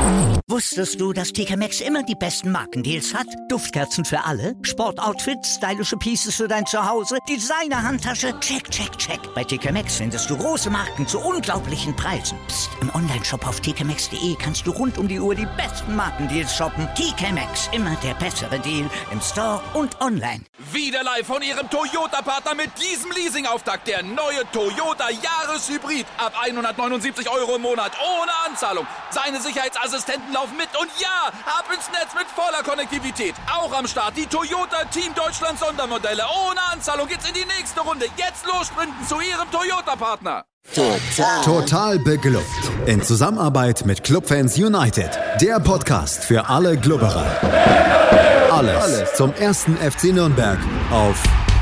Wusstest du, dass TK Maxx immer die besten Markendeals hat? Duftkerzen für alle, Sportoutfits, stylische Pieces für dein Zuhause, Designer-Handtasche, check, check, check. Bei TK Maxx findest du große Marken zu unglaublichen Preisen. Psst. Im Onlineshop auf tkmaxx.de kannst du rund um die Uhr die besten Markendeals shoppen. TK Maxx, immer der bessere Deal im Store und online. Wieder live von Ihrem Toyota-Partner mit diesem Leasing-Auftakt. Der neue Toyota Jahreshybrid. Ab 179 € im Monat. Ohne Anzahlung. Seine Sicherheitsassistenten laufen mit. Und ja, ab ins Netz mit voller Konnektivität. Auch am Start die Toyota Team Deutschland Sondermodelle. Ohne Anzahlung geht's in die nächste Runde. Jetzt los sprinten zu Ihrem Toyota-Partner. Total beglückt. In Zusammenarbeit mit Clubfans United. Der Podcast für alle Glubberer. Alles zum ersten FC Nürnberg auf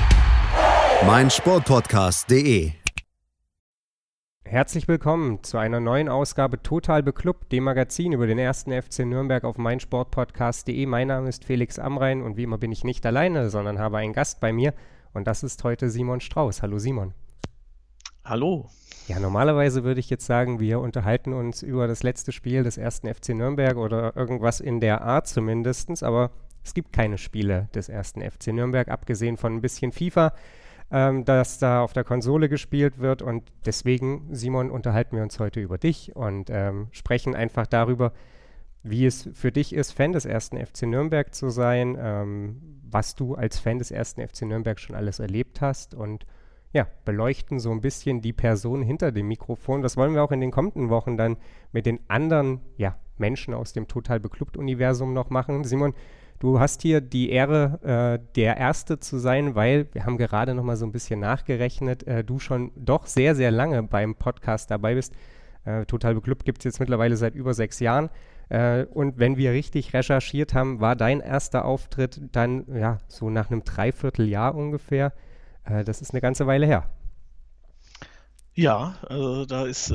meinsportpodcast.de. Herzlich willkommen zu einer neuen Ausgabe Total beklubbt, dem Magazin über den ersten FC Nürnberg auf meinsportpodcast.de. Mein Name ist Felix Amrain und wie immer bin ich nicht alleine, sondern habe einen Gast bei mir und das ist heute Simon Strauß. Hallo Simon. Hallo. Ja, normalerweise würde ich jetzt sagen, wir unterhalten uns über das letzte Spiel des ersten FC Nürnberg oder irgendwas in der Art zumindest, aber es gibt keine Spiele des ersten FC Nürnberg, abgesehen von ein bisschen FIFA, das da auf der Konsole gespielt wird und deswegen, Simon, unterhalten wir uns heute über dich und sprechen einfach darüber, wie es für dich ist, Fan des ersten FC Nürnberg zu sein, was du als Fan des ersten FC Nürnberg schon alles erlebt hast und ja, beleuchten so ein bisschen die Person hinter dem Mikrofon. Das wollen wir auch in den kommenden Wochen dann mit den anderen Menschen aus dem Total beklubbt-Universum noch machen. Simon, du hast hier die Ehre, der Erste zu sein, weil wir haben gerade noch mal so ein bisschen nachgerechnet, du schon doch sehr, sehr lange beim Podcast dabei bist. Total beklubbt gibt es jetzt mittlerweile seit über 6 Jahren. Und wenn wir richtig recherchiert haben, war dein erster Auftritt dann so nach einem Dreivierteljahr ungefähr. Das ist eine ganze Weile her. Ja, also da ist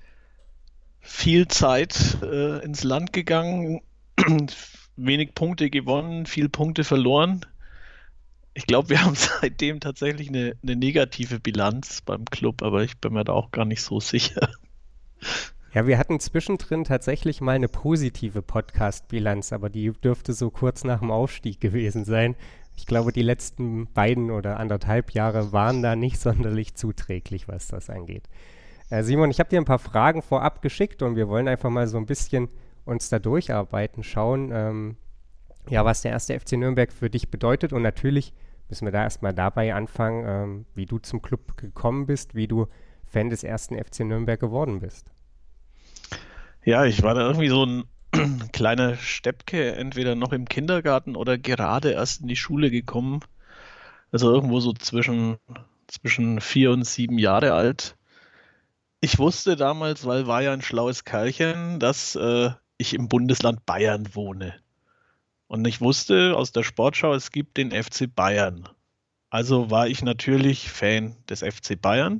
viel Zeit ins Land gegangen, wenig Punkte gewonnen, viel Punkte verloren. Ich glaube, wir haben seitdem tatsächlich eine negative Bilanz beim Club, aber ich bin mir da auch gar nicht so sicher. Ja, wir hatten zwischendrin tatsächlich mal eine positive Podcast-Bilanz, aber die dürfte so kurz nach dem Aufstieg gewesen sein. Ich glaube, die letzten 2 oder 1,5 Jahre waren da nicht sonderlich zuträglich, was das angeht. Simon, ich habe dir ein paar Fragen vorab geschickt und wir wollen einfach mal so ein bisschen uns da durcharbeiten, schauen, was der erste FC Nürnberg für dich bedeutet. Und natürlich müssen wir da erstmal dabei anfangen, wie du zum Club gekommen bist, wie du Fan des ersten FC Nürnberg geworden bist. Ja, ich war da irgendwie so ein kleiner Steppke, entweder noch im Kindergarten oder gerade erst in die Schule gekommen. Also irgendwo so zwischen 4 und 7 Jahre alt. Ich wusste damals, weil war ja ein schlaues Kerlchen, dass ich im Bundesland Bayern wohne. Und ich wusste aus der Sportschau, es gibt den FC Bayern. Also war ich natürlich Fan des FC Bayern.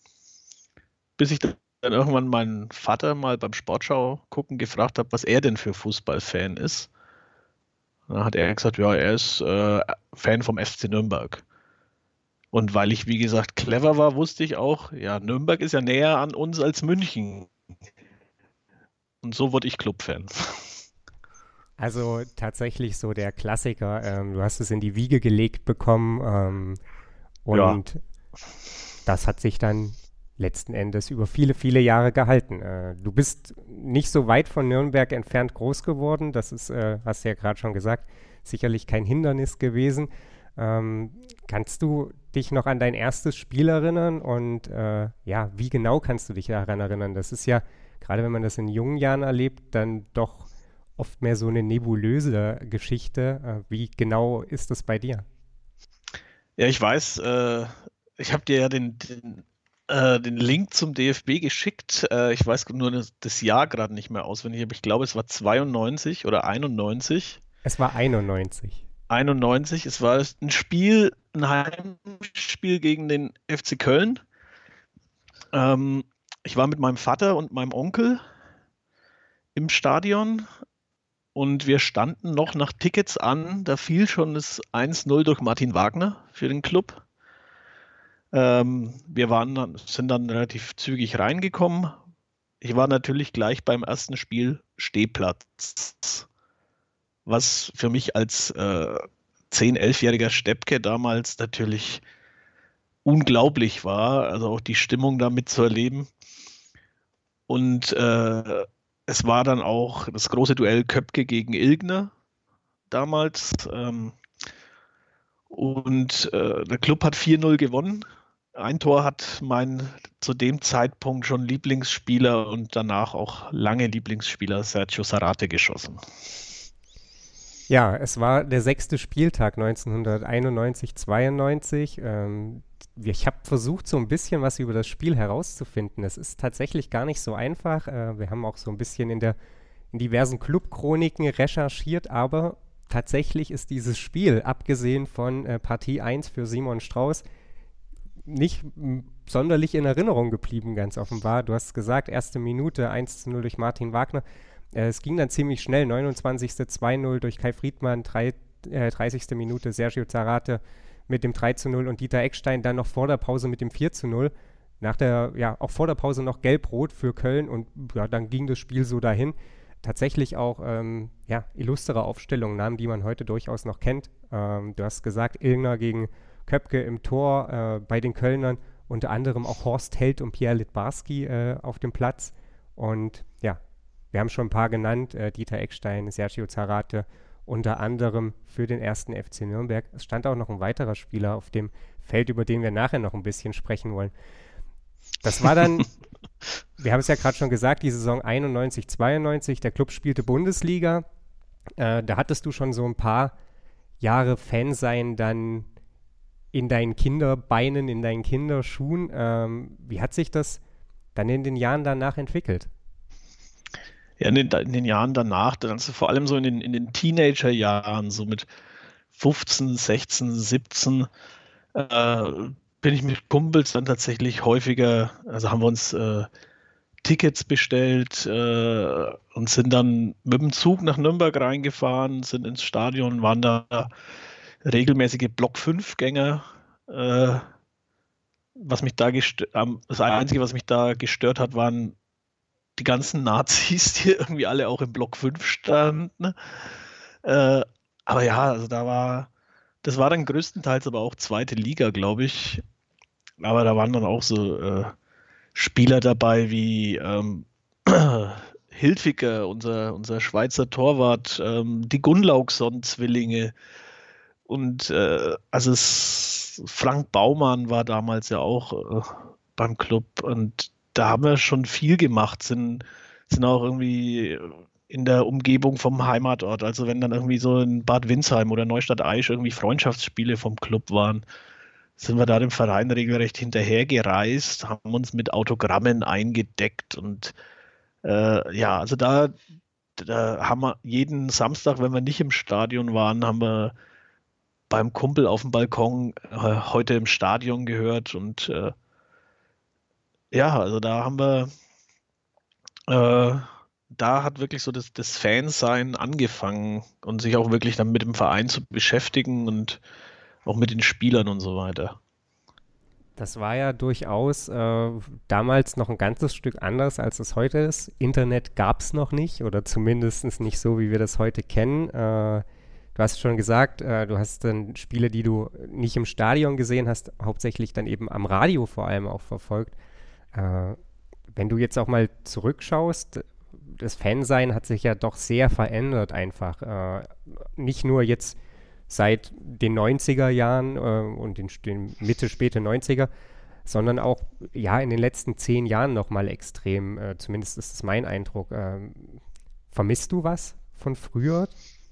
Bis ich dann irgendwann meinen Vater mal beim Sportschau gucken gefragt habe, was er denn für Fußballfan ist. Dann hat er gesagt, ja, er ist Fan vom FC Nürnberg. Und weil ich, wie gesagt, clever war, wusste ich auch, ja, Nürnberg ist ja näher an uns als München. Und so wurde ich Clubfan. Also tatsächlich so der Klassiker, du hast es in die Wiege gelegt bekommen und das hat sich dann letzten Endes über viele, viele Jahre gehalten. Du bist nicht so weit von Nürnberg entfernt groß geworden. Das ist, hast du ja gerade schon gesagt, sicherlich kein Hindernis gewesen. Kannst du dich noch an dein erstes Spiel erinnern? Und wie genau kannst du dich daran erinnern? Das ist ja, gerade wenn man das in jungen Jahren erlebt, dann doch oft mehr so eine nebulöse Geschichte. Wie genau ist das bei dir? Ja, ich weiß, ich habe dir ja den Link zum DFB geschickt. Ich weiß nur das Jahr gerade nicht mehr auswendig, aber ich glaube, es war 92 oder 91. Es war 91. 91. Es war ein Heimspiel gegen den FC Köln. Ich war mit meinem Vater und meinem Onkel im Stadion und wir standen noch nach Tickets an. Da fiel schon das 1-0 durch Martin Wagner für den Club. Wir sind dann relativ zügig reingekommen. ich war natürlich gleich beim ersten Spiel Stehplatz, was für mich als 10-, 11-jähriger Steppke damals natürlich unglaublich war, also auch die Stimmung da mitzuerleben. Und es war dann auch das große Duell Köpke gegen Ilgner damals. Der Club hat 4-0 gewonnen. Ein Tor hat mein zu dem Zeitpunkt schon Lieblingsspieler und danach auch lange Lieblingsspieler Sergio Zarate geschossen. Ja, es war der 6. Spieltag 1991/92. Ich habe versucht, so ein bisschen was über das Spiel herauszufinden. Es ist tatsächlich gar nicht so einfach. Wir haben auch so ein bisschen in diversen Clubchroniken recherchiert, aber tatsächlich ist dieses Spiel, abgesehen von Partie 1 für Simon Strauß, nicht sonderlich in Erinnerung geblieben, ganz offenbar. Du hast gesagt, erste Minute 1:0 durch Martin Wagner. Es ging dann ziemlich schnell, 29. 2:0 durch Kai Friedmann, 30. Minute Sergio Zarate mit dem 3:0 und Dieter Eckstein dann noch vor der Pause mit dem 4:0. Auch vor der Pause noch Gelb-Rot für Köln und ja, dann ging das Spiel so dahin. Tatsächlich auch illustre Aufstellungen, Namen, die man heute durchaus noch kennt. Du hast gesagt, Ilgner gegen Köpke im Tor, bei den Kölnern unter anderem auch Horst Held und Pierre Littbarski auf dem Platz. Und ja, wir haben schon ein paar genannt, Dieter Eckstein, Sergio Zarate, unter anderem für den 1. FC Nürnberg. Es stand auch noch ein weiterer Spieler auf dem Feld, über den wir nachher noch ein bisschen sprechen wollen. Das war dann, wir haben es ja gerade schon gesagt, die Saison 91/92, der Club spielte Bundesliga. Da hattest du schon so ein paar Jahre Fansein dann in deinen Kinderbeinen, in deinen Kinderschuhen. Wie hat sich das dann in den Jahren danach entwickelt? Ja, in den Jahren danach, dann vor allem so in den Teenagerjahren, so mit 15, 16, 17, bin ich mit Kumpels dann tatsächlich häufiger, also haben wir uns Tickets bestellt und sind dann mit dem Zug nach Nürnberg reingefahren, sind ins Stadion, waren da regelmäßige Block-5-Gänger. Das Einzige, was mich da gestört hat, waren die ganzen Nazis, die irgendwie alle auch im Block 5 standen. Aber ja, also das war dann größtenteils aber auch zweite Liga, glaube ich. Aber da waren dann auch so Spieler dabei wie Hilfiger, unser Schweizer Torwart, die Gunlaugsson-Zwillinge und Frank Baumann war damals ja auch beim Club und da haben wir schon viel gemacht, sind auch irgendwie in der Umgebung vom Heimatort. Also wenn dann irgendwie so in Bad Windsheim oder Neustadt-Aisch irgendwie Freundschaftsspiele vom Club waren, sind wir da dem Verein regelrecht hinterhergereist, haben uns mit Autogrammen eingedeckt und also da haben wir jeden Samstag, wenn wir nicht im Stadion waren, haben wir beim Kumpel auf dem Balkon heute im Stadion gehört und also da haben wir, da hat wirklich so das Fansein angefangen und sich auch wirklich dann mit dem Verein zu beschäftigen und auch mit den Spielern und so weiter. Das war ja durchaus damals noch ein ganzes Stück anders, als es heute ist. Internet gab es noch nicht oder zumindest nicht so, wie wir das heute kennen. Du hast schon gesagt, du hast dann Spiele, die du nicht im Stadion gesehen hast, hauptsächlich dann eben am Radio vor allem auch verfolgt. Wenn du jetzt auch mal zurückschaust, das Fansein hat sich ja doch sehr verändert einfach. Nicht nur jetzt seit den 90er Jahren und den Mitte, späte 90er, sondern auch in den letzten 10 Jahren nochmal extrem. Zumindest ist es mein Eindruck. Vermisst du was von früher?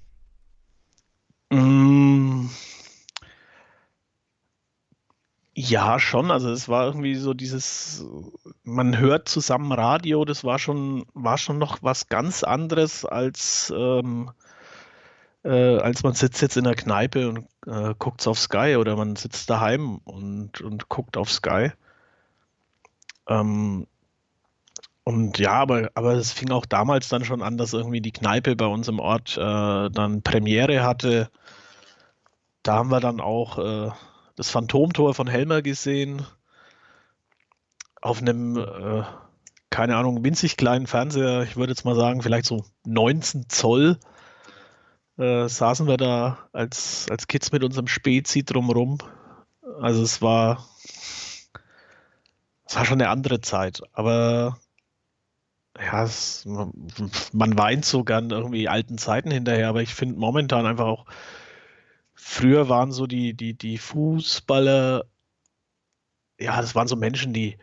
Ja, schon. Also es war irgendwie so man hört zusammen Radio, das war schon noch was ganz anderes als man sitzt jetzt in der Kneipe und guckt auf Sky oder man sitzt daheim und guckt auf Sky. Und ja, aber es fing auch damals dann schon an, dass irgendwie die Kneipe bei uns im Ort dann Premiere hatte. Da haben wir dann auch das Phantomtor von Helmer gesehen auf einem keine Ahnung, winzig kleinen Fernseher, ich würde jetzt mal sagen, vielleicht so 19 Zoll, saßen wir da als Kids mit unserem Spezi drumherum. Also es war schon eine andere Zeit, aber ja, man weint so gern irgendwie alten Zeiten hinterher, aber ich finde momentan einfach auch, früher waren so die Fußballer, ja, das waren so Menschen, die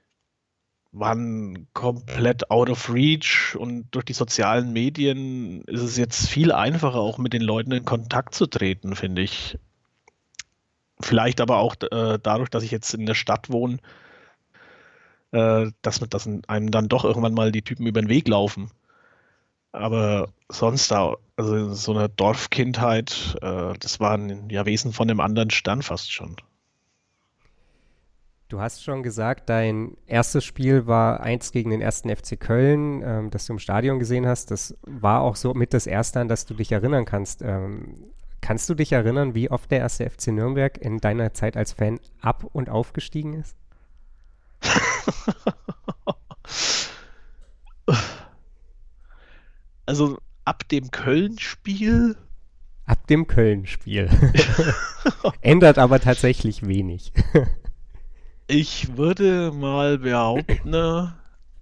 waren komplett out of reach, und durch die sozialen Medien ist es jetzt viel einfacher, auch mit den Leuten in Kontakt zu treten, finde ich. Vielleicht aber auch dadurch, dass ich jetzt in der Stadt wohne, dass einem dann doch irgendwann mal die Typen über den Weg laufen. Aber sonst da, also in so einer Dorfkindheit, das war ja Wesen von einem anderen Stern fast schon. Du hast schon gesagt, dein erstes Spiel war 1 gegen den 1. FC Köln, das du im Stadion gesehen hast. Das war auch so mit das erste, an das du dich erinnern kannst. Kannst du dich erinnern, wie oft der 1. FC Nürnberg in deiner Zeit als Fan ab- und aufgestiegen ist? Also ab dem Köln-Spiel? Ab dem Köln-Spiel. Ändert aber tatsächlich wenig. Ich würde mal behaupten,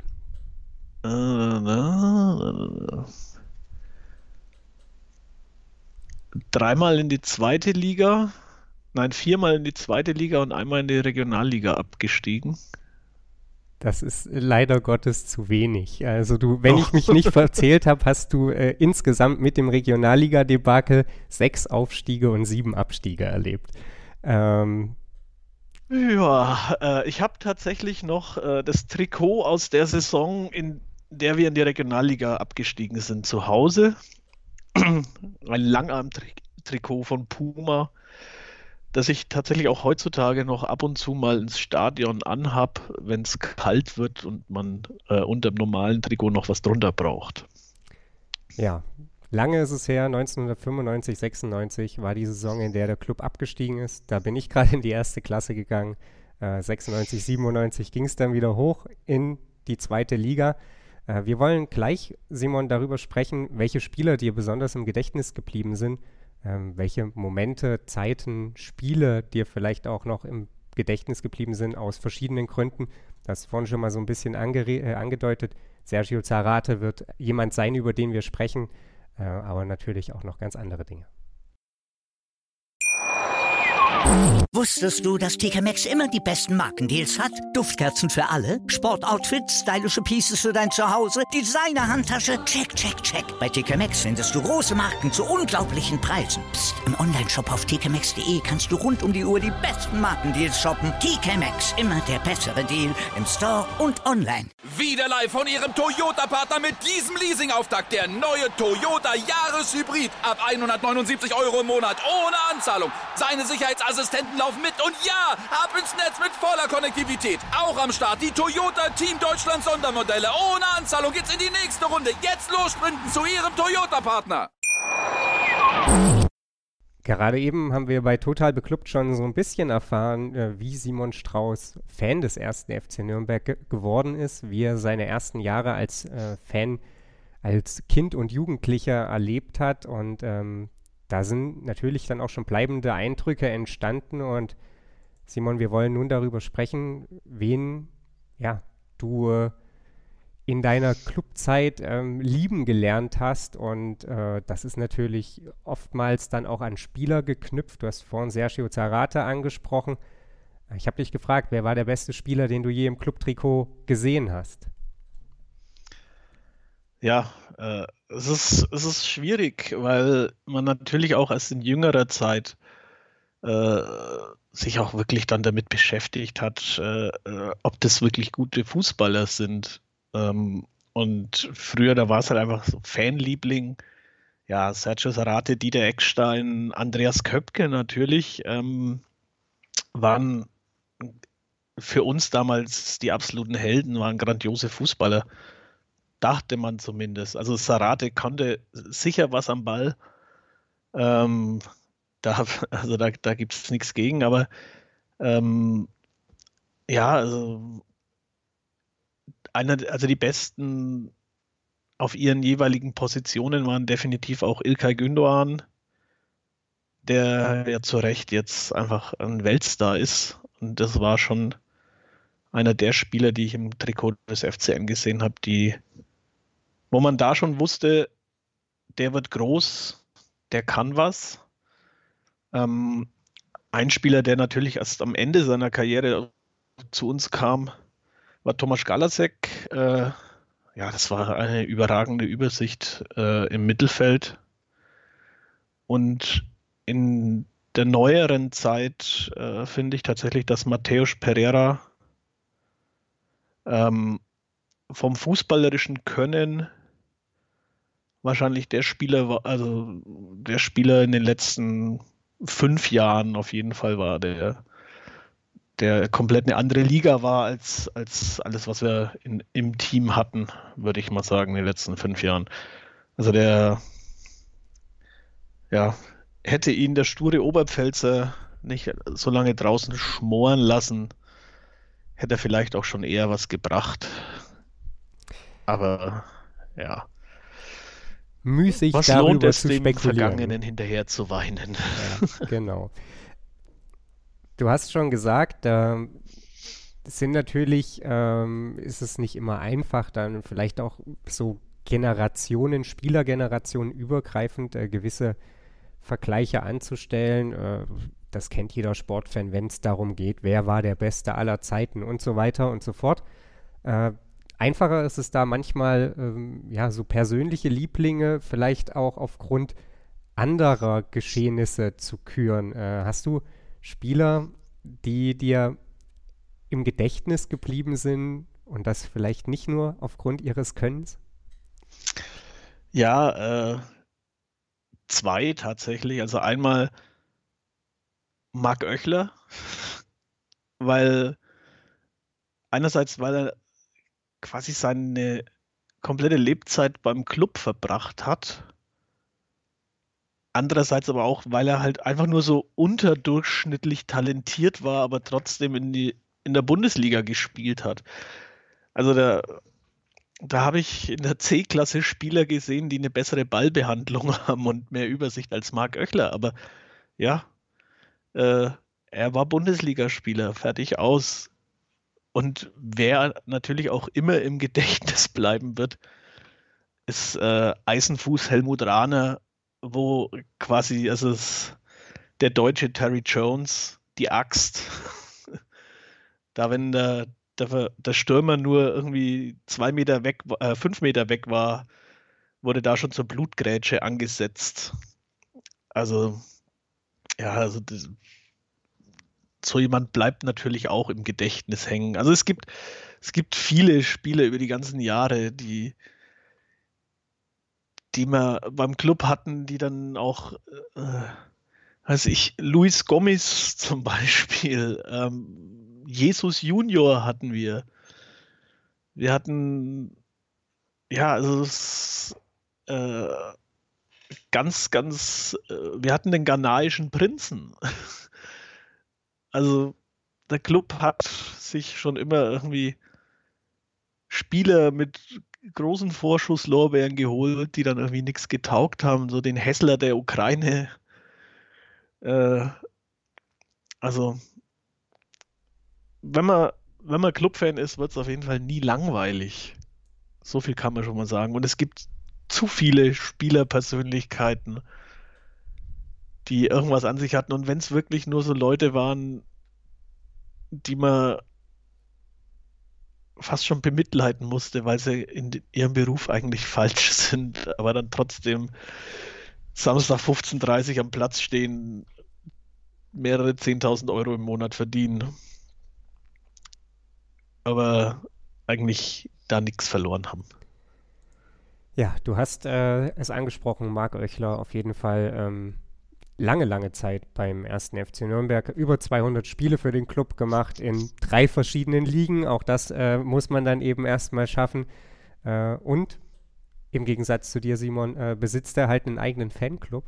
dreimal in die zweite Liga, nein, 4-mal in die zweite Liga und einmal in die Regionalliga abgestiegen. Das ist leider Gottes zu wenig. Also wenn ich mich nicht verzählt habe, hast du insgesamt mit dem Regionalliga-Debakel 6 Aufstiege und 7 Abstiege erlebt. Ich habe tatsächlich noch das Trikot aus der Saison, in der wir in die Regionalliga abgestiegen sind, zu Hause. Ein Langarm-Trikot von Puma, das ich tatsächlich auch heutzutage noch ab und zu mal ins Stadion anhab, wenn es kalt wird und man unter dem normalen Trikot noch was drunter braucht. Ja, lange ist es her, 1995, 96 war die Saison, in der der Club abgestiegen ist. Da bin ich gerade in die erste Klasse gegangen. 96, 97 ging es dann wieder hoch in die zweite Liga. Wir wollen gleich, Simon, darüber sprechen, welche Spieler dir besonders im Gedächtnis geblieben sind, welche Momente, Zeiten, Spiele dir vielleicht auch noch im Gedächtnis geblieben sind, aus verschiedenen Gründen. Das vorhin schon mal so ein bisschen angedeutet. Sergio Zarate wird jemand sein, über den wir sprechen, aber natürlich auch noch ganz andere Dinge. Wusstest du, dass TK Maxx immer die besten Markendeals hat? Duftkerzen für alle, Sportoutfits, stylische Pieces für dein Zuhause, Designer-Handtasche, check, check, check. Bei TK Maxx findest du große Marken zu unglaublichen Preisen. Psst. Im Onlineshop auf tkmaxx.de kannst du rund um die Uhr die besten Markendeals shoppen. TK Maxx, immer der bessere Deal im Store und online. Wieder live von Ihrem Toyota-Partner mit diesem Leasing-Auftakt. Der neue Toyota Jahreshybrid. Ab 179 € im Monat. Ohne Anzahlung. Seine Sicherheitsassistenten laufen mit. Und ja, ab ins Netz mit voller Konnektivität. Auch am Start die Toyota Team Deutschland Sondermodelle. Ohne Anzahlung geht's in die nächste Runde. Jetzt los sprinten zu Ihrem Toyota-Partner. Gerade eben haben wir bei Total Beklubbt schon so ein bisschen erfahren, wie Simon Strauß Fan des 1. FC Nürnberg geworden ist, wie er seine ersten Jahre als Fan, als Kind und Jugendlicher erlebt hat. Und da sind natürlich dann auch schon bleibende Eindrücke entstanden. Und Simon, wir wollen nun darüber sprechen, wen du in deiner Clubzeit lieben gelernt hast, und das ist natürlich oftmals dann auch an Spieler geknüpft. Du hast vorhin Sergio Zarate angesprochen. Ich habe dich gefragt, wer war der beste Spieler, den du je im Clubtrikot gesehen hast? Ja, es ist schwierig, weil man natürlich auch erst in jüngerer Zeit sich auch wirklich dann damit beschäftigt hat, ob das wirklich gute Fußballer sind. Und früher, da war es halt einfach so Fanliebling. Ja, Sergio Zarate, Dieter Eckstein, Andreas Köpke natürlich waren für uns damals die absoluten Helden, waren grandiose Fußballer. Dachte man zumindest. Also Zarate konnte sicher was am Ball. Da gibt es nichts gegen, aber also also die Besten auf ihren jeweiligen Positionen waren definitiv auch İlkay Gündoğan, der ja zu Recht jetzt einfach ein Weltstar ist. Und das war schon einer der Spieler, die ich im Trikot des FCN gesehen habe, wo man da schon wusste, der wird groß, der kann was. Ein Spieler, der natürlich erst am Ende seiner Karriere zu uns kam, war Tomasz Galasek. Das war eine überragende Übersicht im Mittelfeld. Und in der neueren Zeit finde ich tatsächlich, dass Mateus Pereira vom fußballerischen Können wahrscheinlich der Spieler war, also der Spieler in den letzten 5 Jahren auf jeden Fall war, der komplett eine andere Liga war als alles, was wir im Team hatten, würde ich mal sagen, in den letzten 5 Jahren. Also hätte ihn der sture Oberpfälzer nicht so lange draußen schmoren lassen, hätte er vielleicht auch schon eher was gebracht. Aber ja. Müßig was darüber lohnt es, zu dem spekulieren. Vergangenen hinterher zu weinen? Ja, genau. Du hast schon gesagt, es sind natürlich, ist es nicht immer einfach, dann vielleicht auch so Spielergenerationen übergreifend gewisse Vergleiche anzustellen. Das kennt jeder Sportfan, wenn es darum geht, wer war der Beste aller Zeiten und so weiter und so fort. Einfacher ist es da manchmal, so persönliche Lieblinge vielleicht auch aufgrund anderer Geschehnisse zu küren. Hast du Spieler, die dir im Gedächtnis geblieben sind und das vielleicht nicht nur aufgrund ihres Könnens? Ja, 2 tatsächlich. Also einmal Marc Oechler, weil er quasi seine komplette Lebzeit beim Club verbracht hat. Andererseits aber auch, weil er halt einfach nur so unterdurchschnittlich talentiert war, aber trotzdem in der Bundesliga gespielt hat. Also da habe ich in der C-Klasse Spieler gesehen, die eine bessere Ballbehandlung haben und mehr Übersicht als Marc Oechler. Aber ja, er war Bundesligaspieler, fertig aus. Und wer natürlich auch immer im Gedächtnis bleiben wird, ist Eisenfuß Helmut Rahner, wo quasi, der deutsche Terry Jones, die Axt, da wenn der Stürmer nur irgendwie 5 Meter weg war, wurde da schon zur Blutgrätsche angesetzt. Also, ja, so jemand bleibt natürlich auch im Gedächtnis hängen. Also es gibt viele Spieler über die ganzen Jahre, die wir beim Club hatten, die dann auch, Luis Gomis zum Beispiel, Jesus Junior hatten wir. Wir hatten, wir hatten den ghanaischen Prinzen. Also der Club hat sich schon immer irgendwie Spieler mit großen Vorschusslorbeeren geholt, die dann irgendwie nichts getaugt haben, so den Hässler der Ukraine. Also wenn man Clubfan ist, wird es auf jeden Fall nie langweilig. So viel kann man schon mal sagen. Und es gibt zu viele Spielerpersönlichkeiten, die irgendwas an sich hatten. Und wenn es wirklich nur so Leute waren, die man fast schon bemitleiden musste, weil sie in ihrem Beruf eigentlich falsch sind, aber dann trotzdem Samstag 15:30 Uhr am Platz stehen, mehrere 10.000 Euro im Monat verdienen, aber eigentlich da nichts verloren haben. Ja, du hast es angesprochen, Marc Oechler auf jeden Fall lange Zeit beim 1. FC Nürnberg. Über 200 Spiele für den Club gemacht in 3 verschiedenen Ligen. Auch das muss man dann eben erstmal schaffen. Und im Gegensatz zu dir, Simon, besitzt er halt einen eigenen Fanclub.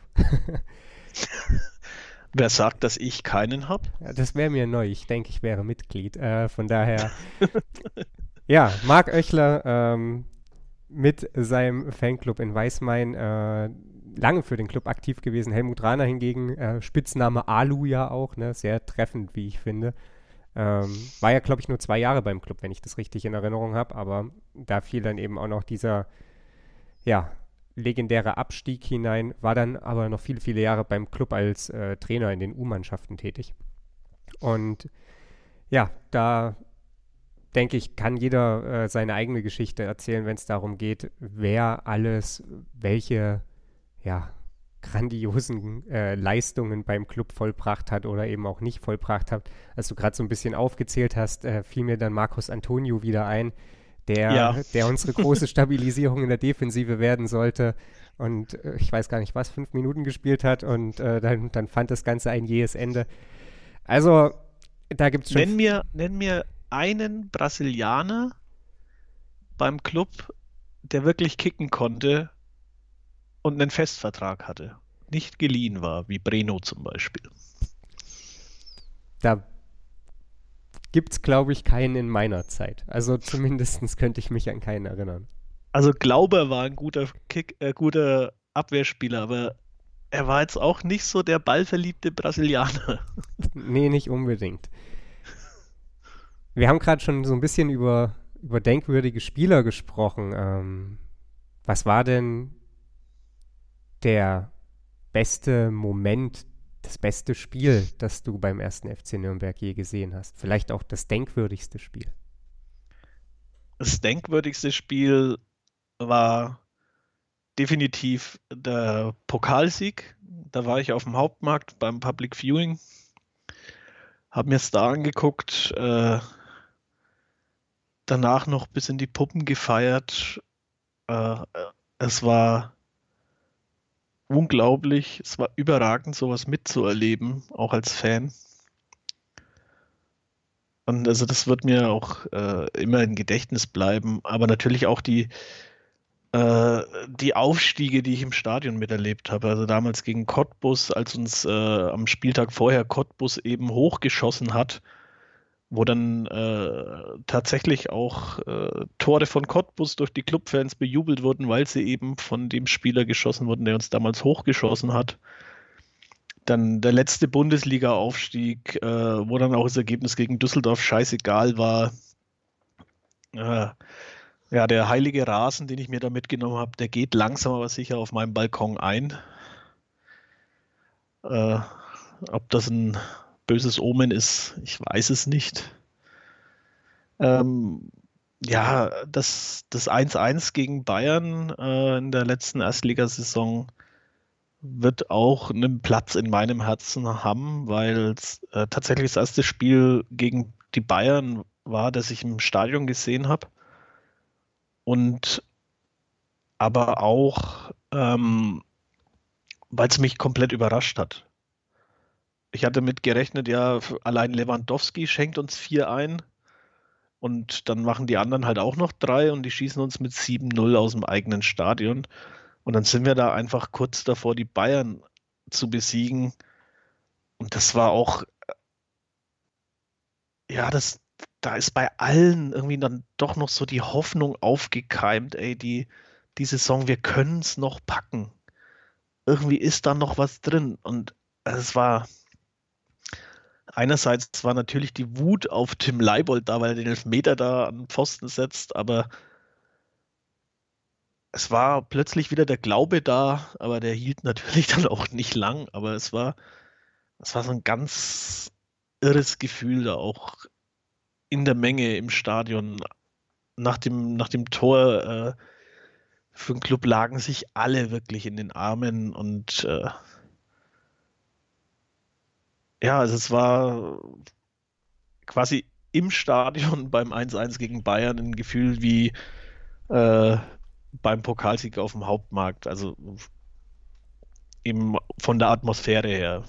Wer sagt, dass ich keinen habe? Ja, das wäre mir neu. Ich denke, ich wäre Mitglied. Von daher, Ja, Marc Oechler mit seinem Fanclub in Weißmain lange für den Club aktiv gewesen. Helmut Rahner hingegen, Spitzname Alu ja auch, ne? Sehr treffend, wie ich finde. War ja, glaube ich, nur 2 Jahre beim Club, wenn ich das richtig in Erinnerung habe, aber da fiel dann eben auch noch dieser, ja, legendäre Abstieg hinein, war dann aber noch viele, viele Jahre beim Club als Trainer in den U-Mannschaften tätig. Und ja, da denke ich, kann jeder seine eigene Geschichte erzählen, wenn es darum geht, wer alles welche, ja, grandiosen Leistungen beim Club vollbracht hat oder eben auch nicht vollbracht hat. Als du gerade so ein bisschen aufgezählt hast, fiel mir dann Marcos Antonio wieder ein, der unsere große Stabilisierung in der Defensive werden sollte und ich weiß gar nicht was, 5 Minuten gespielt hat und dann fand das Ganze ein jähes Ende. Also, da gibt es schon... Nenn mir einen Brasilianer beim Club, der wirklich kicken konnte und einen Festvertrag hatte, nicht geliehen war, wie Breno zum Beispiel. Da gibt es, glaube ich, keinen in meiner Zeit. Also zumindest könnte ich mich an keinen erinnern. Also Glauber war ein guter Abwehrspieler, aber er war jetzt auch nicht so der ballverliebte Brasilianer. Nee, nicht unbedingt. Wir haben gerade schon so ein bisschen über denkwürdige Spieler gesprochen. Was war denn der beste Moment, das beste Spiel, das du beim 1. FC Nürnberg je gesehen hast? Vielleicht auch das denkwürdigste Spiel. Das denkwürdigste Spiel war definitiv der Pokalsieg. Da war ich auf dem Hauptmarkt beim Public Viewing, habe mir es da angeguckt, danach noch bis in die Puppen gefeiert. Es war unglaublich, es war überragend, sowas mitzuerleben, auch als Fan. Und also das wird mir auch immer im Gedächtnis bleiben, aber natürlich auch die Aufstiege, die ich im Stadion miterlebt habe. Also damals gegen Cottbus, als uns am Spieltag vorher Cottbus eben hochgeschossen hat, wo dann tatsächlich auch Tore von Cottbus durch die Clubfans bejubelt wurden, weil sie eben von dem Spieler geschossen wurden, der uns damals hochgeschossen hat. Dann der letzte Bundesliga-Aufstieg, wo dann auch das Ergebnis gegen Düsseldorf scheißegal war. Ja, der heilige Rasen, den ich mir da mitgenommen habe, der geht langsam aber sicher auf meinem Balkon ein. Ob das ein böses Omen ist, ich weiß es nicht. Ja, das 1-1 gegen Bayern in der letzten Erstligasaison wird auch einen Platz in meinem Herzen haben, weil es tatsächlich das erste Spiel gegen die Bayern war, das ich im Stadion gesehen habe. Und aber auch, weil es mich komplett überrascht hat. Ich hatte mit gerechnet, ja, allein Lewandowski schenkt uns 4 ein und dann machen die anderen halt auch noch 3 und die schießen uns mit 7-0 aus dem eigenen Stadion. Und dann sind wir da einfach kurz davor, die Bayern zu besiegen. Und das war auch, ja, da ist bei allen irgendwie dann doch noch so die Hoffnung aufgekeimt, ey, die Saison, wir können es noch packen. Irgendwie ist da noch was drin. Und es war, einerseits war natürlich die Wut auf Tim Leibold da, weil er den Elfmeter da an den Pfosten setzt, aber es war plötzlich wieder der Glaube da, aber der hielt natürlich dann auch nicht lang. Aber es war so ein ganz irres Gefühl da auch in der Menge im Stadion. Nach dem Tor für den Club lagen sich alle wirklich in den Armen und ja, also es war quasi im Stadion beim 1-1 gegen Bayern ein Gefühl wie beim Pokalsieg auf dem Hauptmarkt, also eben von der Atmosphäre her.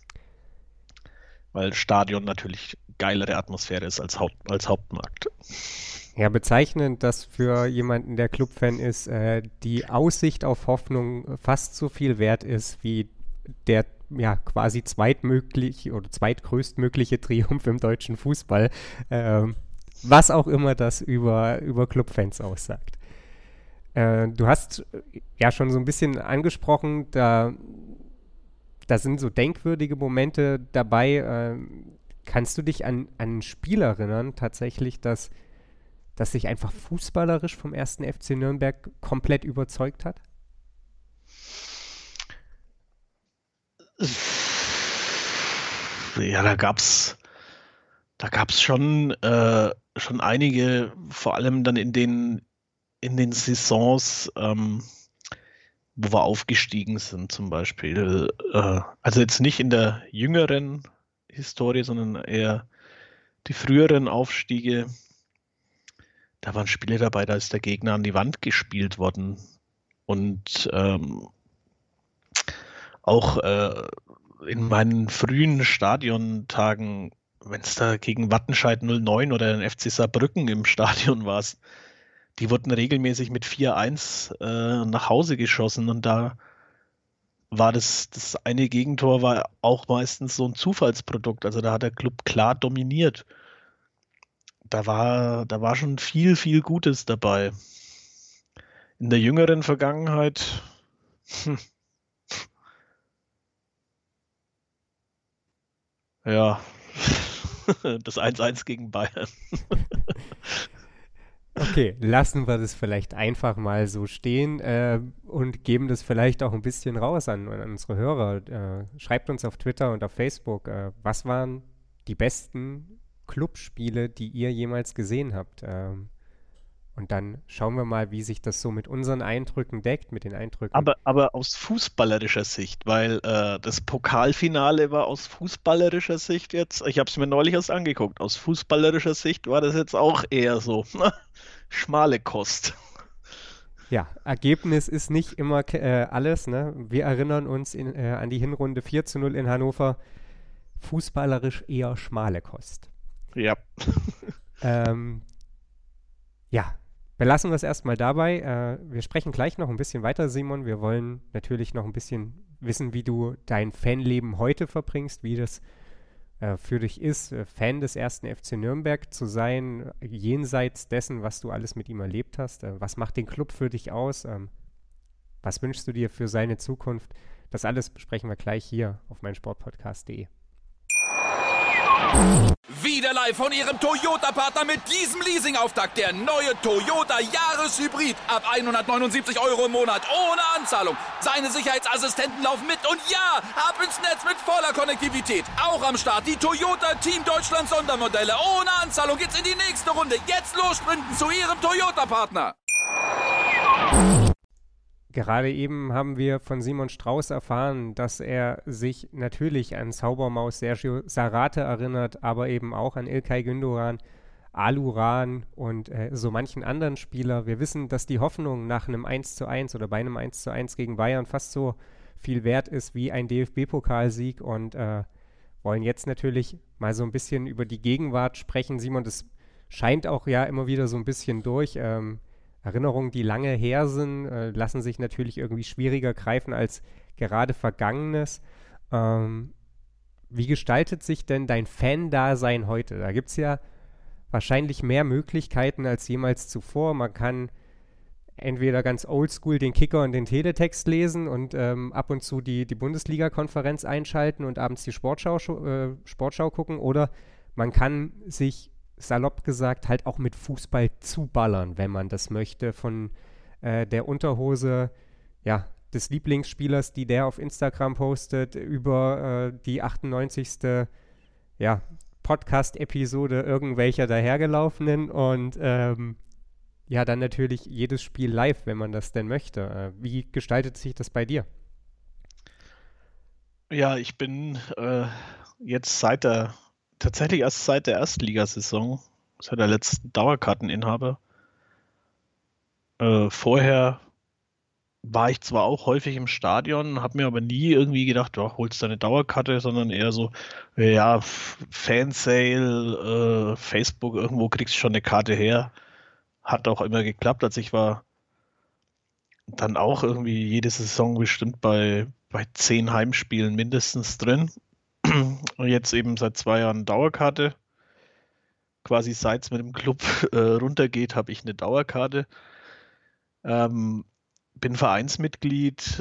Weil Stadion natürlich geilere Atmosphäre ist als Hauptmarkt. Ja, bezeichnend, dass für jemanden, der Clubfan ist, die Aussicht auf Hoffnung fast so viel wert ist wie der quasi zweitgrößtmögliche Triumph im deutschen Fußball. Was auch immer das über Clubfans aussagt. Du hast ja schon so ein bisschen angesprochen, da sind so denkwürdige Momente dabei. Kannst du dich an ein Spiel erinnern, tatsächlich, das sich einfach fußballerisch vom 1. FC Nürnberg komplett überzeugt hat? Ja, da gab's schon einige, vor allem dann in den Saisons, wo wir aufgestiegen sind, zum Beispiel. Also jetzt nicht in der jüngeren Historie, sondern eher die früheren Aufstiege. Da waren Spiele dabei, da ist der Gegner an die Wand gespielt worden. Und auch in meinen frühen Stadiontagen, wenn es da gegen Wattenscheid 09 oder den FC Saarbrücken im Stadion war, die wurden regelmäßig mit 4-1 nach Hause geschossen, und da war das eine Gegentor war auch meistens so ein Zufallsprodukt. Also da hat der Club klar dominiert. Da war schon viel, viel Gutes dabei. In der jüngeren Vergangenheit, ja, das 1-1 gegen Bayern. Okay, lassen wir das vielleicht einfach mal so stehen und geben das vielleicht auch ein bisschen raus an unsere Hörer. Schreibt uns auf Twitter und auf Facebook, was waren die besten Clubspiele, die ihr jemals gesehen habt? Und dann schauen wir mal, wie sich das so mit unseren Eindrücken deckt, mit den Eindrücken. Aber aus fußballerischer Sicht, weil das Pokalfinale war aus fußballerischer Sicht jetzt, ich habe es mir neulich erst angeguckt, aus fußballerischer Sicht war das jetzt auch eher so schmale Kost. Ja, Ergebnis ist nicht immer alles, ne? Wir erinnern uns an die Hinrunde 4-0 in Hannover. Fußballerisch eher schmale Kost. Ja. Ja, belassen wir es erstmal dabei. Wir sprechen gleich noch ein bisschen weiter, Simon. Wir wollen natürlich noch ein bisschen wissen, wie du dein Fanleben heute verbringst, wie das für dich ist, Fan des 1. FC Nürnberg zu sein, jenseits dessen, was du alles mit ihm erlebt hast. Was macht den Club für dich aus? Was wünschst du dir für seine Zukunft? Das alles besprechen wir gleich hier auf meinsportpodcast.de. Wieder live von Ihrem Toyota-Partner mit diesem Leasing-Auftakt. Der neue Toyota Jahreshybrid. Ab 179 € im Monat. Ohne Anzahlung. Seine Sicherheitsassistenten laufen mit. Und ja, ab ins Netz mit voller Konnektivität. Auch am Start die Toyota Team Deutschland Sondermodelle. Ohne Anzahlung geht's in die nächste Runde. Jetzt los sprinten zu Ihrem Toyota-Partner. Gerade eben haben wir von Simon Strauß erfahren, dass er sich natürlich an Zaubermaus Sergio Zarate erinnert, aber eben auch an İlkay Gündoğan, Aluran und so manchen anderen Spieler. Wir wissen, dass die Hoffnung nach einem 1:1 oder bei einem 1:1 gegen Bayern fast so viel wert ist wie ein DFB-Pokalsieg, und wollen jetzt natürlich mal so ein bisschen über die Gegenwart sprechen. Simon, das scheint auch ja immer wieder so ein bisschen durch. Erinnerungen, die lange her sind, lassen sich natürlich irgendwie schwieriger greifen als gerade Vergangenes. Wie gestaltet sich denn dein Fan-Dasein heute? Da gibt es ja wahrscheinlich mehr Möglichkeiten als jemals zuvor. Man kann entweder ganz oldschool den Kicker und den Teletext lesen und ab und zu die Bundesliga-Konferenz einschalten und abends die Sportschau gucken, oder man kann sich salopp gesagt, halt auch mit Fußball zuballern, wenn man das möchte, von der Unterhose, ja, des Lieblingsspielers, die der auf Instagram postet, über die 98. Ja, Podcast-Episode irgendwelcher dahergelaufenen und ja, dann natürlich jedes Spiel live, wenn man das denn möchte. Wie gestaltet sich das bei dir? Ja, ich bin jetzt tatsächlich erst seit der Erstligasaison, seit der letzten Dauerkarteninhaber. Vorher war ich zwar auch häufig im Stadion, habe mir aber nie irgendwie gedacht, holst du eine Dauerkarte, sondern eher so, ja, Fansale, Facebook, irgendwo kriegst du schon eine Karte her. Hat auch immer geklappt. Also ich war dann auch irgendwie jede Saison bestimmt bei 10 Heimspielen mindestens drin. Und jetzt eben seit 2 Jahren Dauerkarte. quasi seit es mit dem Club runtergeht, habe ich eine Dauerkarte. Bin Vereinsmitglied,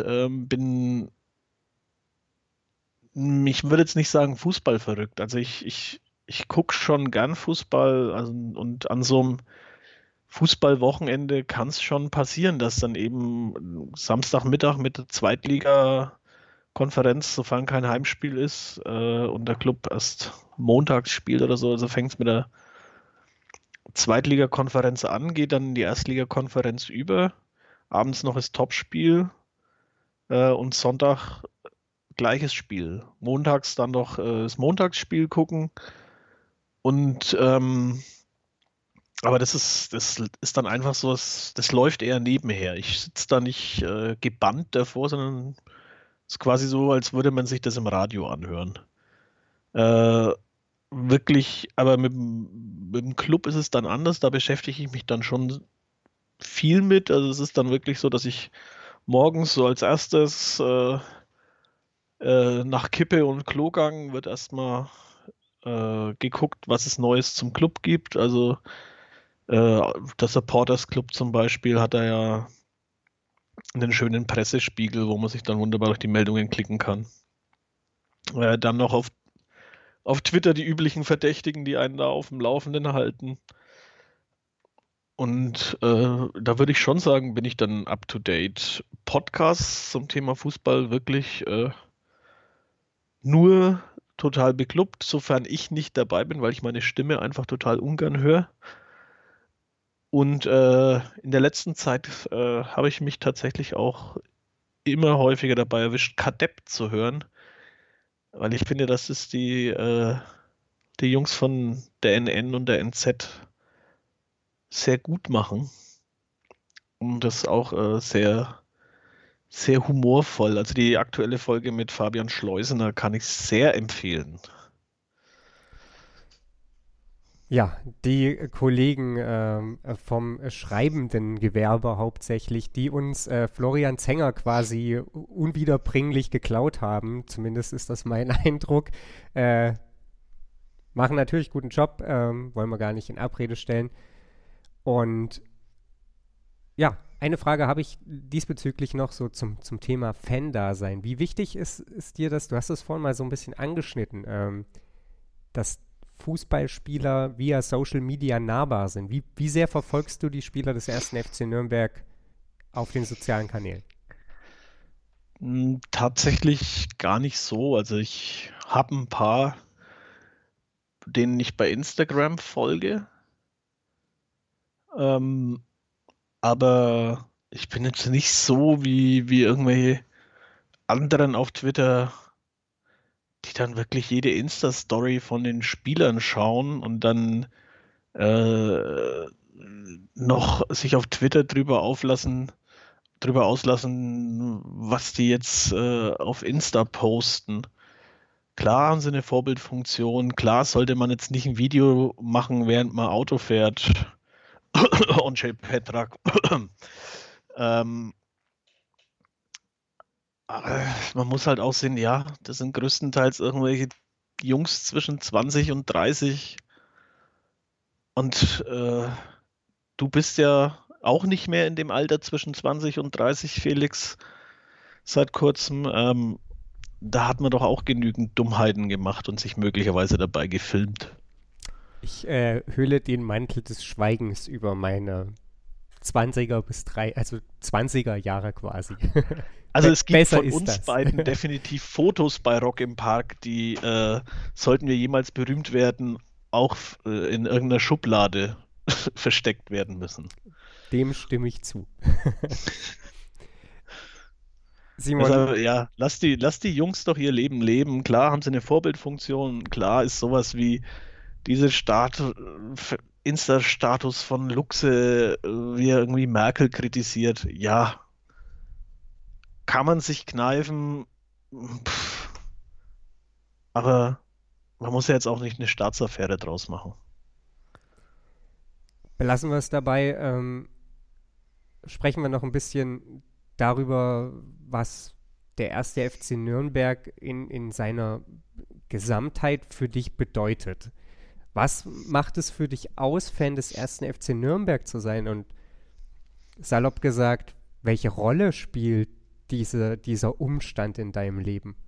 ich würde jetzt nicht sagen Fußball verrückt. Also ich gucke schon gern Fußball, also, und an so einem Fußballwochenende kann es schon passieren, dass dann eben Samstagmittag mit der Zweitliga-Konferenz, sofern kein Heimspiel ist, und der Club erst montags spielt oder so, also fängt es mit der Zweitliga-Konferenz an, geht dann in die Erstliga-Konferenz über, abends noch das Topspiel und Sonntag gleiches Spiel. Montags dann noch das Montagsspiel gucken und aber das ist dann einfach so, das läuft eher nebenher. Ich sitze da nicht gebannt davor, sondern es ist quasi so, als würde man sich das im Radio anhören. Wirklich, aber mit dem Club ist es dann anders, da beschäftige ich mich dann schon viel mit. Also es ist dann wirklich so, dass ich morgens so als erstes nach Kippe und Klogang wird erstmal geguckt, was es Neues zum Club gibt. Also der Supporters Club zum Beispiel hat da ja einen schönen Pressespiegel, wo man sich dann wunderbar durch die Meldungen klicken kann. Dann noch auf Twitter die üblichen Verdächtigen, die einen da auf dem Laufenden halten. Und da würde ich schon sagen, bin ich dann up to date. Podcasts zum Thema Fußball wirklich nur total bekloppt, sofern ich nicht dabei bin, weil ich meine Stimme einfach total ungern höre. Und in der letzten Zeit habe ich mich tatsächlich auch immer häufiger dabei erwischt, Kadepp zu hören, weil ich finde, dass es die Jungs von der NN und der NZ sehr gut machen und das auch sehr, sehr humorvoll. Also die aktuelle Folge mit Fabian Schleusener kann ich sehr empfehlen. Ja, die Kollegen vom schreibenden Gewerbe hauptsächlich, die uns Florian Zenger quasi unwiederbringlich geklaut haben, zumindest ist das mein Eindruck, machen natürlich guten Job, wollen wir gar nicht in Abrede stellen. Und ja, eine Frage habe ich diesbezüglich noch so zum Thema Fan-Dasein. Wie wichtig ist dir das, du hast es vorhin mal so ein bisschen angeschnitten, dass Fußballspieler via Social Media nahbar sind. Wie sehr verfolgst du die Spieler des 1. FC Nürnberg auf den sozialen Kanälen? Tatsächlich gar nicht so. Also ich habe ein paar, denen ich bei Instagram folge. Aber ich bin jetzt nicht so wie irgendwelche anderen auf Twitter, die dann wirklich jede Insta-Story von den Spielern schauen und dann noch sich auf Twitter drüber auslassen, was die jetzt auf Insta posten. Klar haben sie eine Vorbildfunktion, klar sollte man jetzt nicht ein Video machen, während man Auto fährt. Ondřej Petrak. Aber man muss halt auch sehen, ja, das sind größtenteils irgendwelche Jungs zwischen 20 und 30. Und du bist ja auch nicht mehr in dem Alter zwischen 20 und 30, Felix, seit kurzem. Da hat man doch auch genügend Dummheiten gemacht und sich möglicherweise dabei gefilmt. Ich hülle den Mantel des Schweigens über meine 20er bis 20er Jahre quasi. Also es gibt Besser von uns beiden definitiv Fotos bei Rock im Park, die sollten wir jemals berühmt werden, auch in irgendeiner Schublade versteckt werden müssen. Dem stimme ich zu. Simon. Also, ja, lass die Jungs doch ihr Leben leben. Klar haben sie eine Vorbildfunktion. Klar ist sowas wie diese Insta-Status von Luxe, wie er irgendwie Merkel kritisiert. Ja, kann man sich kneifen. Aber man muss ja jetzt auch nicht eine Staatsaffäre draus machen. Belassen wir es dabei. Sprechen wir noch ein bisschen darüber, was der 1. FC Nürnberg in seiner Gesamtheit für dich bedeutet. Was macht es für dich aus, Fan des 1. FC Nürnberg zu sein? Und salopp gesagt, welche Rolle spielt dieser Umstand in deinem Leben?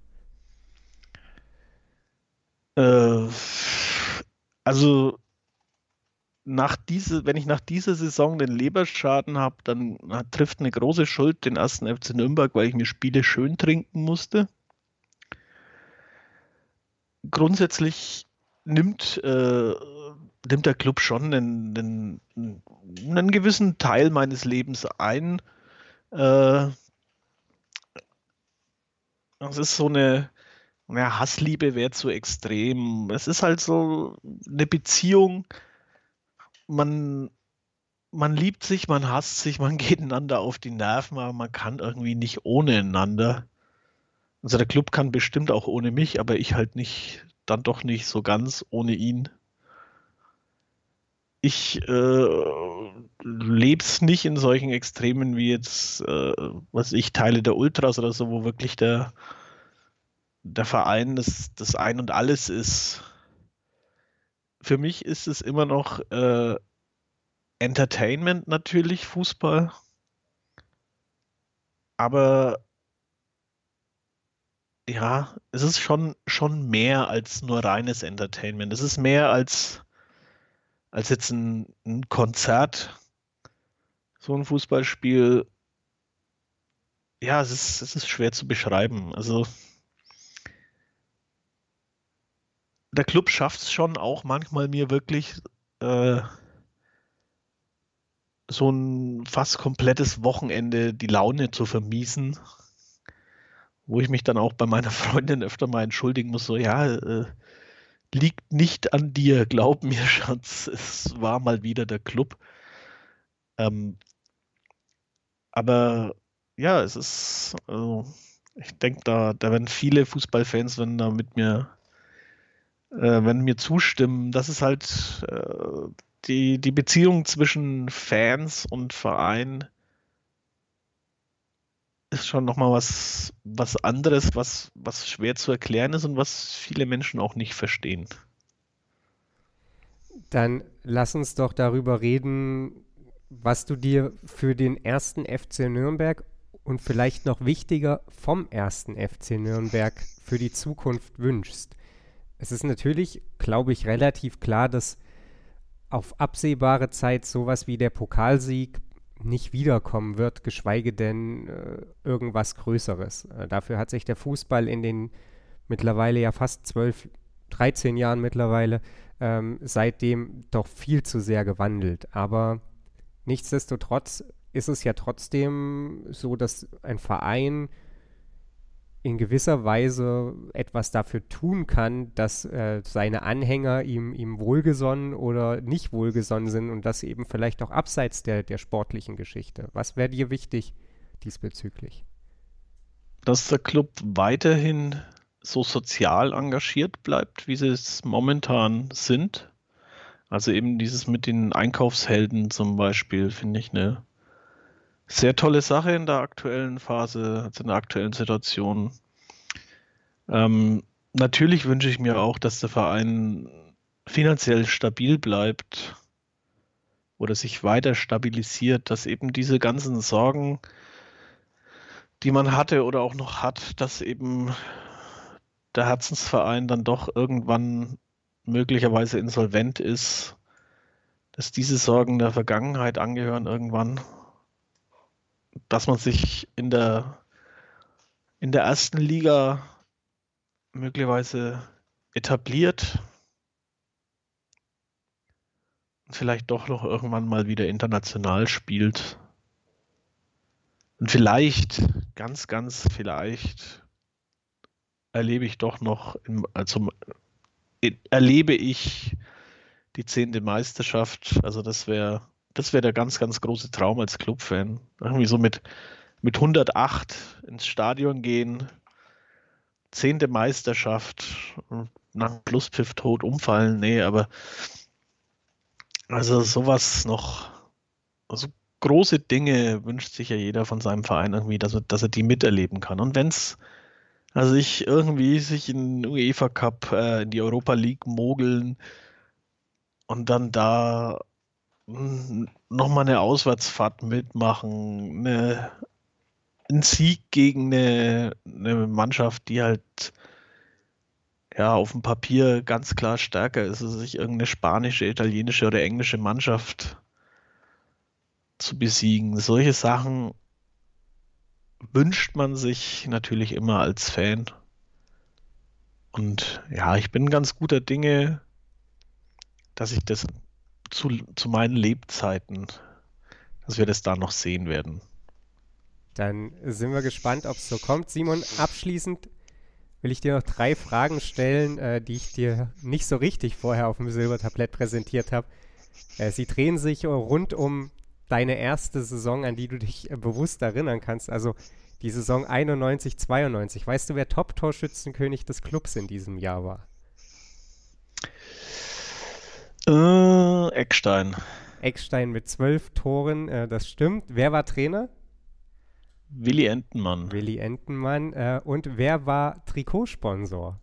Also wenn ich nach dieser Saison den Leberschaden habe, dann trifft eine große Schuld den 1. FC Nürnberg, weil ich mir Spiele schön trinken musste. Grundsätzlich nimmt der Club schon einen gewissen Teil meines Lebens ein. Das ist so eine Hassliebe wäre zu extrem. Es ist halt so eine Beziehung. Man liebt sich, man hasst sich, man geht einander auf die Nerven, aber man kann irgendwie nicht ohne einander. Also der Club kann bestimmt auch ohne mich, aber ich halt nicht, dann doch nicht so ganz ohne ihn. Ich lebe es nicht in solchen Extremen wie jetzt, Teile der Ultras oder so, wo wirklich der Verein das Ein und Alles ist. Für mich ist es immer noch Entertainment natürlich, Fußball. Aber ja, es ist schon mehr als nur reines Entertainment. Es ist mehr als jetzt ein Konzert, so ein Fußballspiel. Ja, es ist schwer zu beschreiben. Also der Club schafft es schon auch manchmal, mir wirklich so ein fast komplettes Wochenende die Laune zu vermiesen, wo ich mich dann auch bei meiner Freundin öfter mal entschuldigen muss, so ja, liegt nicht an dir, glaub mir, Schatz, es war mal wieder der Club. Aber ja, es ist, ich denke, da werden viele Fußballfans, wenn mir zustimmen, das ist halt die Beziehung zwischen Fans und Verein ist schon nochmal was anderes, was schwer zu erklären ist und was viele Menschen auch nicht verstehen. Dann lass uns doch darüber reden, was du dir für den 1. FC Nürnberg und vielleicht noch wichtiger vom 1. FC Nürnberg für die Zukunft wünschst. Es ist natürlich, glaube ich, relativ klar, dass auf absehbare Zeit sowas wie der Pokalsieg nicht wiederkommen wird, geschweige denn irgendwas Größeres. Dafür hat sich der Fußball in den mittlerweile ja fast 13 Jahren mittlerweile seitdem doch viel zu sehr gewandelt. Aber nichtsdestotrotz ist es ja trotzdem so, dass ein Verein in gewisser Weise etwas dafür tun kann, dass seine Anhänger ihm wohlgesonnen oder nicht wohlgesonnen sind und das eben vielleicht auch abseits der sportlichen Geschichte. Was wäre dir wichtig diesbezüglich? Dass der Club weiterhin so sozial engagiert bleibt, wie sie es momentan sind. Also eben dieses mit den Einkaufshelden zum Beispiel, finde ich eine sehr tolle Sache in der aktuellen Phase, also in der aktuellen Situation. Natürlich wünsche ich mir auch, dass der Verein finanziell stabil bleibt oder sich weiter stabilisiert, dass eben diese ganzen Sorgen, die man hatte oder auch noch hat, dass eben der Herzensverein dann doch irgendwann möglicherweise insolvent ist, dass diese Sorgen der Vergangenheit angehören irgendwann, dass man sich in der ersten Liga möglicherweise etabliert und vielleicht doch noch irgendwann mal wieder international spielt. Und vielleicht, ganz, ganz vielleicht, erlebe ich doch noch, erlebe ich die 10. Meisterschaft. Also das wäre der ganz, ganz große Traum als Clubfan. Irgendwie so mit 108 ins Stadion gehen, 10. Meisterschaft, nach Schlusspfiff tot umfallen. Nee, aber also sowas noch, also große Dinge wünscht sich ja jeder von seinem Verein irgendwie, dass er die miterleben kann. Und wenn es sich in den UEFA Cup, in die Europa League mogeln, und dann da nochmal eine Auswärtsfahrt mitmachen, ein Sieg gegen eine Mannschaft, die halt ja auf dem Papier ganz klar stärker ist, als sich irgendeine spanische, italienische oder englische Mannschaft zu besiegen. Solche Sachen wünscht man sich natürlich immer als Fan. Und ja, ich bin ganz guter Dinge, dass ich das zu meinen Lebzeiten, dass wir das da noch sehen werden. Dann sind wir gespannt, ob es so kommt. Simon, abschließend will ich dir noch 3 Fragen stellen, die ich dir nicht so richtig vorher auf dem Silbertablett präsentiert habe. Sie drehen sich rund um deine erste Saison, an die du dich bewusst erinnern kannst. Also die Saison 91/92. Weißt du, wer Top-Torschützenkönig des Clubs in diesem Jahr war? Eckstein. Eckstein mit 12 Toren, das stimmt. Wer war Trainer? Willi Entenmann. Willi Entenmann. Und wer war Trikotsponsor?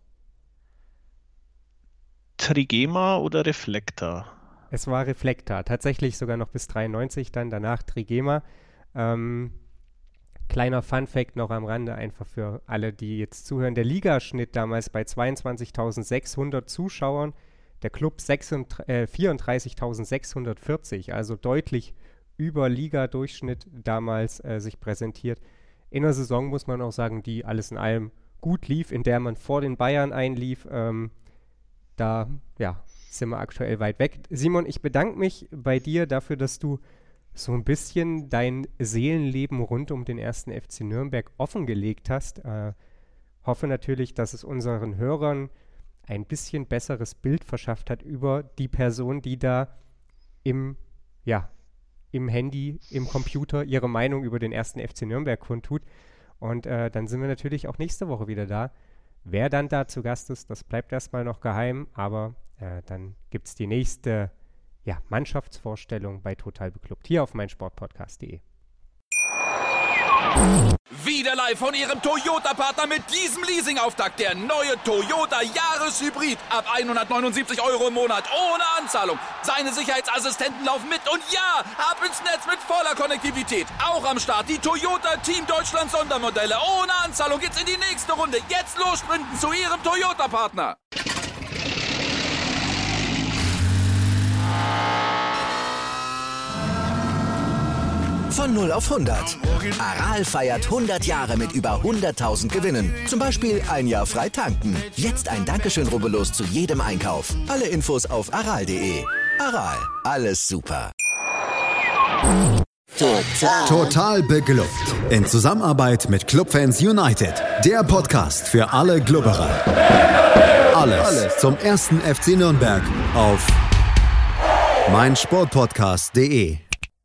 Trigema oder Reflektor? Es war Reflektor. Tatsächlich sogar noch bis 93, dann danach Trigema. Kleiner Funfact noch am Rande, einfach für alle, die jetzt zuhören. Der Ligaschnitt damals bei 22.600 Zuschauern, der Club 34.640, also deutlich über Liga-Durchschnitt damals sich präsentiert. In der Saison muss man auch sagen, die alles in allem gut lief, in der man vor den Bayern einlief. Da sind wir aktuell weit weg. Simon, ich bedanke mich bei dir dafür, dass du so ein bisschen dein Seelenleben rund um den 1. FC Nürnberg offengelegt hast. Hoffe natürlich, dass es unseren Hörern ein bisschen besseres Bild verschafft hat über die Person, die da im Handy, im Computer ihre Meinung über den 1. FC Nürnberg kundtut. Und dann sind wir natürlich auch nächste Woche wieder da. Wer dann da zu Gast ist, das bleibt erstmal noch geheim, aber dann gibt es die nächste Mannschaftsvorstellung bei Total Beklubbt hier auf meinsportpodcast.de. Wieder live von Ihrem Toyota-Partner mit diesem Leasing-Auftakt. Der neue Toyota Jahreshybrid. Ab 179 € im Monat. Ohne Anzahlung. Seine Sicherheitsassistenten laufen mit. Und ja, ab ins Netz mit voller Konnektivität. Auch am Start die Toyota Team Deutschland Sondermodelle. Ohne Anzahlung geht's in die nächste Runde. Jetzt los sprinten zu Ihrem Toyota-Partner. Von 0 auf 100. Aral feiert 100 Jahre mit über 100.000 Gewinnen. Zum Beispiel ein Jahr frei tanken. Jetzt ein Dankeschön, rubbellos zu jedem Einkauf. Alle Infos auf aral.de. Aral, alles super. Total beglückt. In Zusammenarbeit mit Clubfans United. Der Podcast für alle Glubberer. Alles zum 1. FC Nürnberg auf meinsportpodcast.de.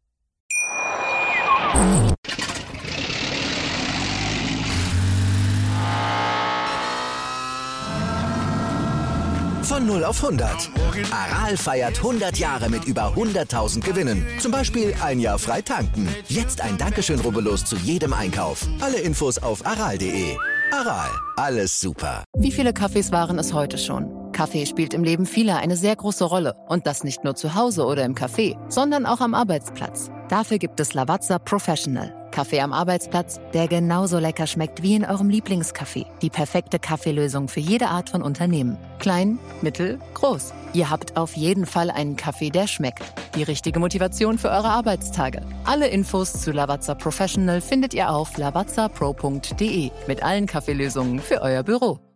Von 0 auf 100. Aral feiert 100 Jahre mit über 100.000 Gewinnen. Zum Beispiel ein Jahr frei tanken. Jetzt ein Dankeschön, rubbellos zu jedem Einkauf. Alle Infos auf aral.de. Aral, alles super. Wie viele Kaffees waren es heute schon? Kaffee spielt im Leben vieler eine sehr große Rolle. Und das nicht nur zu Hause oder im Café, sondern auch am Arbeitsplatz. Dafür gibt es Lavazza Professional. Kaffee am Arbeitsplatz, der genauso lecker schmeckt wie in eurem Lieblingscafé. Die perfekte Kaffeelösung für jede Art von Unternehmen. Klein, mittel, groß. Ihr habt auf jeden Fall einen Kaffee, der schmeckt. Die richtige Motivation für eure Arbeitstage. Alle Infos zu Lavazza Professional findet ihr auf lavazzapro.de mit allen Kaffeelösungen für euer Büro.